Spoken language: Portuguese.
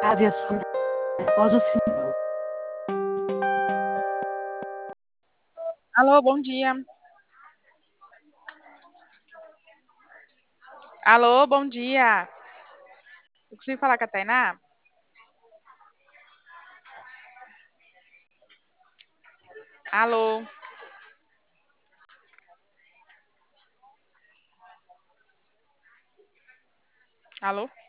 aviação após o fim. Alô, bom dia. Alô, bom dia. Eu consigo falar com a Tainá? Alô? Alô?